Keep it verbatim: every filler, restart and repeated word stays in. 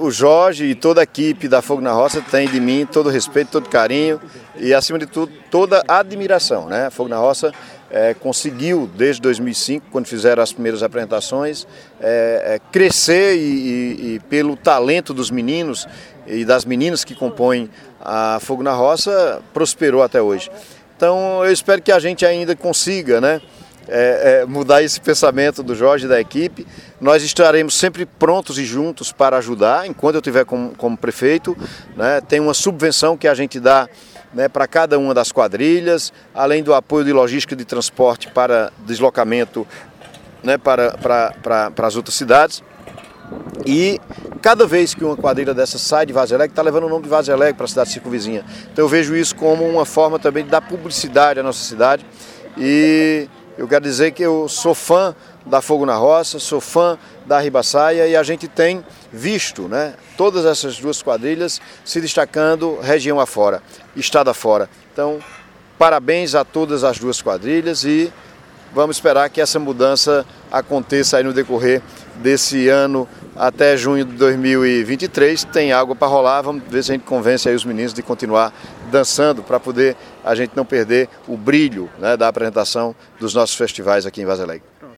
o Jorge e toda a equipe da Fogo na Roça tem de mim todo o respeito, todo o carinho e, acima de tudo, toda a admiração, né? A Fogo na Roça é, conseguiu, desde dois mil e cinco, quando fizeram as primeiras apresentações, é, é, crescer e, e, e pelo talento dos meninos e das meninas que compõem a Fogo na Roça, prosperou até hoje. Então, eu espero que a gente ainda consiga, né? É, é, mudar esse pensamento do Jorge e da equipe. Nós estaremos sempre prontos e juntos para ajudar, enquanto eu estiver como, como prefeito, né? Tem uma subvenção que a gente dá, né, para cada uma das quadrilhas, além do apoio de logística de transporte para deslocamento, né, para, para, para, para as outras cidades. E cada vez que uma quadrilha dessa sai de Vaz Alegre, está levando o nome de Vaz Alegre para a cidade circunvizinha. Então eu vejo isso como uma forma também de dar publicidade à nossa cidade. E eu quero dizer que eu sou fã da Fogo na Roça, sou fã da Ribaçaia e a gente tem visto, né, todas essas duas quadrilhas se destacando região afora, estado afora. Então, parabéns a todas as duas quadrilhas e vamos esperar que essa mudança aconteça aí no decorrer desse ano até junho de dois mil e vinte e três. Tem água para rolar, vamos ver se a gente convence aí os meninos de continuar dançando para poder a gente não perder o brilho, né, da apresentação dos nossos festivais aqui em Vaz Alegre.